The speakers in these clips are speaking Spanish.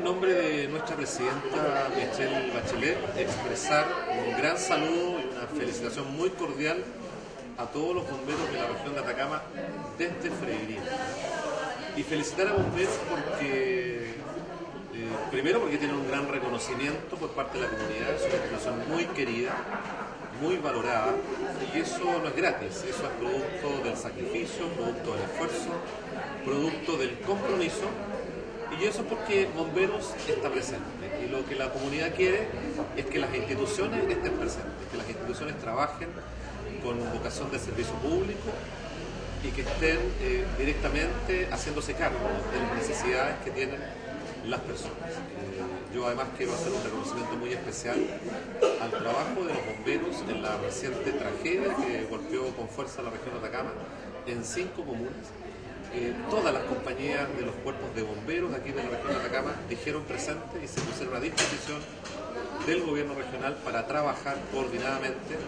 nombre de nuestra presidenta Michelle Bachelet expresar un gran saludo y una felicitación muy cordial a todos los bomberos de la región de Atacama desde Freirina. Y felicitar a bomberos porque, primero porque tienen un gran reconocimiento por parte de la comunidad, es una institución muy querida, muy valorada, y eso no es gratis, eso es producto del sacrificio, producto del esfuerzo, producto del compromiso. Y eso es porque Bomberos está presente. Y lo que la comunidad quiere es que las instituciones estén presentes, que las instituciones trabajen con vocación de servicio público y que estén directamente haciéndose cargo de las necesidades que tienen las personas. Yo además quiero hacer un reconocimiento muy especial al trabajo de los bomberos en la reciente tragedia que golpeó con fuerza la región de Atacama en 5 comunas. Todas las compañías de los cuerpos de bomberos aquí de la región de Atacama dijeron presente y se pusieron a disposición del gobierno regional para trabajar coordinadamente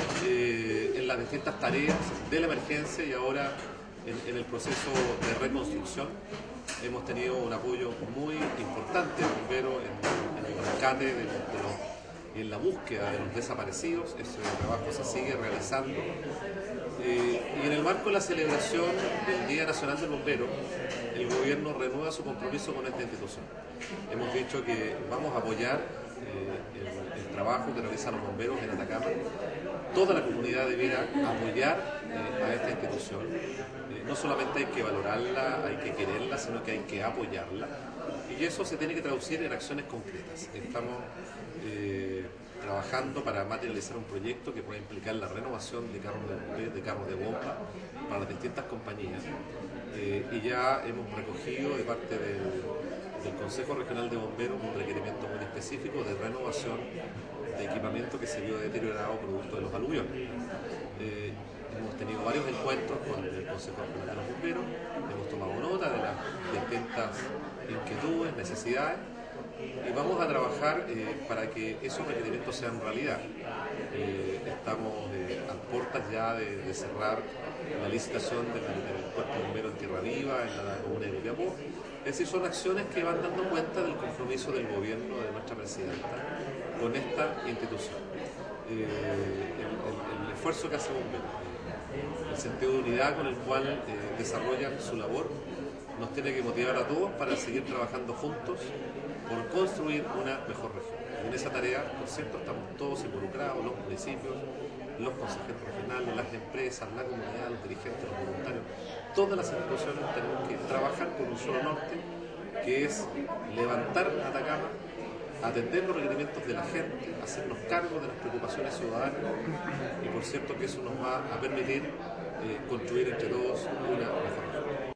en las distintas tareas de la emergencia y ahora en el proceso de reconstrucción. Hemos tenido un apoyo muy importante de bomberos en el rescate y en la búsqueda de los desaparecidos. Ese trabajo se sigue realizando. Y en el marco de la celebración del Día Nacional del Bombero, el gobierno renueva su compromiso con esta institución. Hemos dicho que vamos a apoyar el trabajo que realizan los bomberos en Atacama. Toda la comunidad debiera apoyar a esta institución. No solamente hay que valorarla, hay que quererla, sino que hay que apoyarla. Y eso se tiene que traducir en acciones concretas. Estamos trabajando para materializar un proyecto que pueda implicar la renovación de carros de bomba para las distintas compañías. Y ya hemos recogido de parte del Consejo Regional de Bomberos un requerimiento muy específico de renovación de equipamiento que se vio deteriorado producto de los aluviones. Hemos tenido varios encuentros con el Consejo Regional de los Bomberos, hemos tomado nota de las distintas inquietudes, necesidades, y vamos a trabajar para que esos requerimientos sean realidad. Estamos a puertas ya de cerrar la licitación del Cuerpo de Bomberos en Tierra Viva, en la comuna de Copiapó. Es decir, son acciones que van dando cuenta del compromiso del gobierno de nuestra presidenta con esta institución. El esfuerzo que hace Bomberos, el sentido de unidad con el cual desarrollan su labor, nos tiene que motivar a todos para seguir trabajando juntos por construir una mejor región. Y en esa tarea, por cierto, estamos todos involucrados, los municipios, los consejeros regionales, las empresas, la comunidad, los dirigentes, los voluntarios. Todas las instituciones tenemos que trabajar con un solo norte, que es levantar Atacama, atender los requerimientos de la gente, hacernos cargo de las preocupaciones ciudadanas y por cierto que eso nos va a permitir construir entre todos una mejor región.